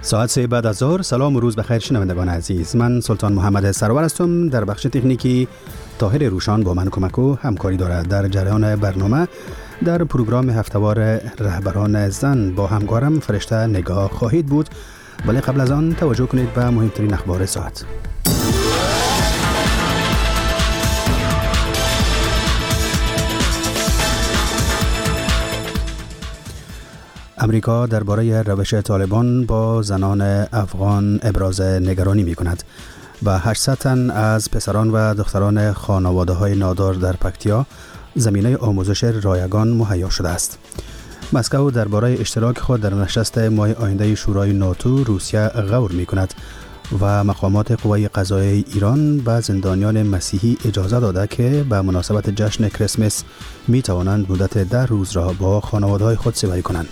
ساعت 3 بعد از ظهر. سلام و روز بخیر شنوندگان عزیز. من سلطان محمد سرور هستم. در بخش تکنیکی طاهر روشان با من کمک و همکاری دارد. در جریان برنامه در پروگرام هفته‌وار رهبران زن با همکارم فرشته نگاه خواهید بود، ولی قبل از آن توجه کنید به مهمترین اخبار ساعت. امریکا درباره روش طالبان با زنان افغان ابراز نگرانی می کند و 800 تن از پسران و دختران خانواده‌های نادار در پکتیا زمینه آموزش رایگان مهیا شده است. مسکو درباره اشتراک خود در نشست ماه آینده شورای ناتو روسیه غور می کند و مقامات قوای قضاییه ایران به زندانیان مسیحی اجازه داده که به مناسبت جشن کریسمس می توانند مدت 10 روز را با خانواده‌های خود سپری کنند.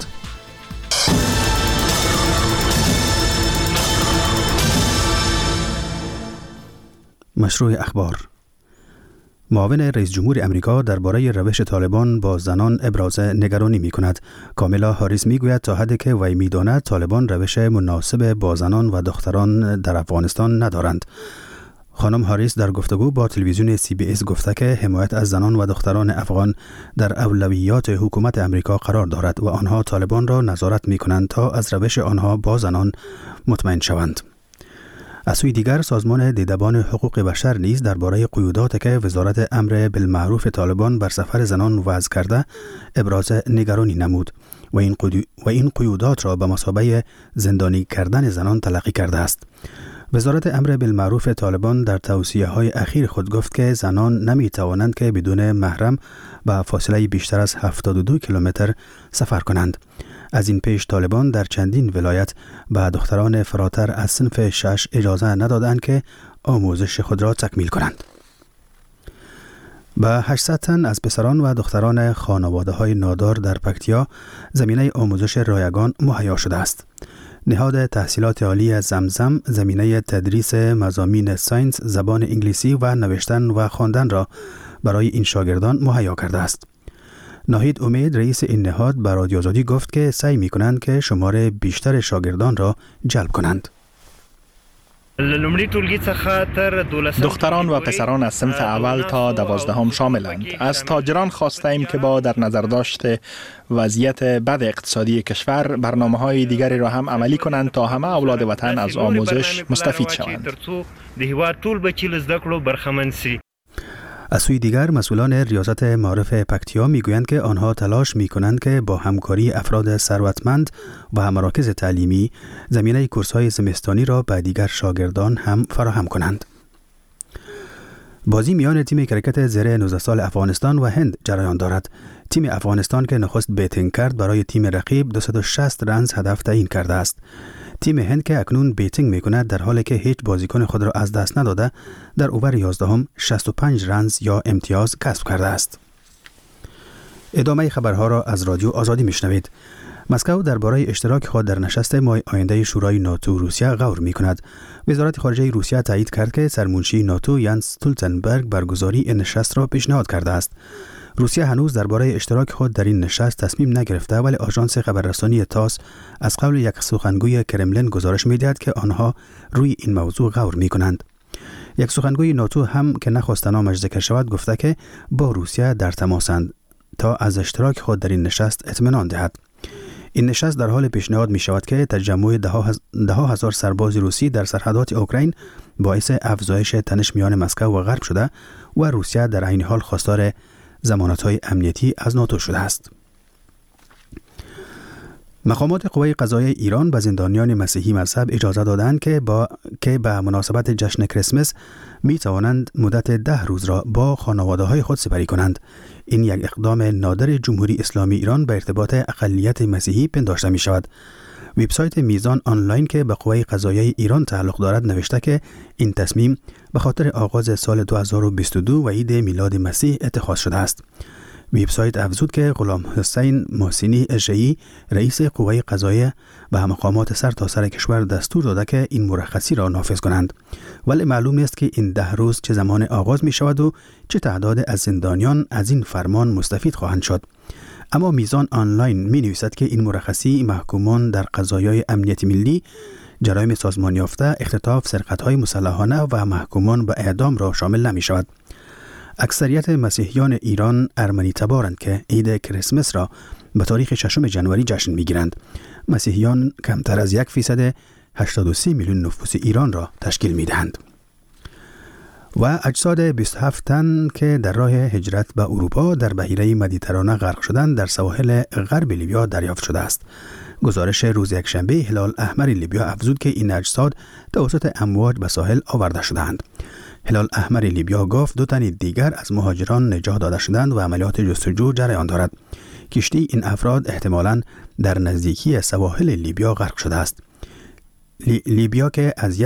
مشروع اخبار. معاون رئیس جمهور امریکا درباره روش طالبان با زنان ابراز نگرانی می کند. کاملا هاریس می گوید تا حدی که وی می داند طالبان روش مناسب با زنان و دختران در افغانستان ندارند. خانم هاریس در گفتگو با تلویزیون CBS گفته که حمایت از زنان و دختران افغان در اولویات حکومت امریکا قرار دارد و آنها طالبان را نظارت می کنند تا از روش آنها با زنان مطمئن شوند. از سوی دیگر سازمان دیدبان حقوق بشر نیز درباره قیودات که وزارت امر بالمعروف طالبان بر سفر زنان وضع کرده ابراز نگرانی نمود و این قیودات را به مثابه زندانی کردن زنان تلقی کرده است. وزارت امر بالمعروف طالبان در توصیه‌های اخیر خود گفت که زنان نمی توانند که بدون محرم به فاصله بیشتر از 72 کیلومتر سفر کنند. از این پیش طالبان در چندین ولایت به دختران فراتر از صنف 6 اجازه ندادند که آموزش خود را تکمیل کنند. به 800 تن از پسران و دختران خانواده‌های نادار در پکتیا زمینه آموزش رایگان مهیا شده است. نهاد تحصیلات عالی زمزم زمینه تدریس مضامین ساینس، زبان انگلیسی و نوشتن و خواندن را برای این شاگردان مهیا کرده است. ناهید امید رئیس این نهاد به رادیو آزادی گفت که سعی می‌کنند که شمار بیشتر شاگردان را جلب کنند. دختران و پسران از صنف اول تا 12 شاملند. از تاجران خواستیم که با در نظر داشت وضعیت بد اقتصادی کشور برنامه‌های دیگری را هم عملی کنند تا همه اولاد وطن از آموزش مستفید شوند. از سوی دیگر مسئولان ریاست معارف پکتیا میگویند که آنها تلاش میکنند که با همکاری افراد ثروتمند و مراکز تعلیمی زمینه کورس‌های زمستانی را به دیگر شاگردان هم فراهم کنند. بازی میان تیم کرکت زیر 19 سال افغانستان و هند جریان دارد. تیم افغانستان که نخست بیتینگ کرد برای تیم رقیب 260 رنز هدف تعیین کرده است. تیم هند که اکنون بیتینگ میکند در حالی که هیچ بازیکن خود را از دست نداده در اوور 11 65 رنز یا امتیاز کسب کرده است. ادامه خبرها را از رادیو آزادی میشنوید. مسکو درباره اشتراک خود در نشست ماه آینده شورای ناتو روسیه غور میکند. وزارت خارجه روسیه تایید کرد که سرمنشی ناتو یانس استولتنبرگ برگزاری این نشست را پیشنهاد کرده است. روسیه هنوز درباره اشتراک خود در این نشست تصمیم نگرفته، ولی آژانس خبررسانی تاس از قول یک سخنگوی کرملین گزارش می‌دهد که آنها روی این موضوع غور می‌کنند. یک سخنگوی ناتو هم که نخواست نامش ذکر شود گفته که با روسیه در تماسند تا از اشتراک خود در این نشست اطمینان دهد. این نشست در حال پیشنهاد می شود که تجمع ده هزار سرباز روسی در سرحدات اوکراین باعث افزایش تنش میان مسکو و غرب شده و روسیه در عین حال خواستار ضمانت‌های امنیتی از ناتو شده است. مقامات قوای قضاییه ایران به زندانیان مسیحی مذهب اجازه دادند که به مناسبت جشن کریسمس می توانند مدت 10 روز را با خانواده‌های خود سپری کنند. این یک اقدام نادر جمهوری اسلامی ایران به ارتباط اقلیت مسیحی پنداشته می شود. وبسایت میزان آنلاین که به قوای قضاییه ایران تعلق دارد نوشته که این تصمیم به خاطر آغاز سال 2022 و عید میلاد مسیح اتخاذ شده است. وبسایت افزود که غلام حسین محسنی اشعی رئیس قوای قضاییه به مقامات سرتاسر کشور دستور داده که این مرخصی را نافذ کنند، ولی معلوم نیست که این 10 روز چه زمان آغاز می شود و چه تعداد از زندانیان از این فرمان مستفید خواهند شد. اما میزان آنلاین می نویسد که این مرخصی محکومان در قضایای امنیت ملی جرایم سازمان یافته، اختطاف، سرقت‌های مسلحانه و محکومان به اعدام را شامل نمی شود. اکثریت مسیحیان ایران ارمنی تبارند که عید کریسمس را به تاریخ 6 جنوری جشن می‌گیرند. مسیحیان کمتر از 1% 83 میلیون نفوس ایران را تشکیل می‌دهند. و اجساد 27 تن که در راه هجرت به اروپا در بحیره مدیترانه غرق شدند در سواحل غرب لیبیا دریافت شده است. گزارش روز یکشنبه هلال احمر لیبیا افزود که این اجساد توسط امواج به ساحل آورده شدند. هلال احمر لیبیا گفت 2 تن دیگر از مهاجران نجات داده شدند و عملیات جستجو جریان دارد. کشتی این افراد احتمالاً در نزدیکی سواحل لیبیا غرق شده است. لیبیا که از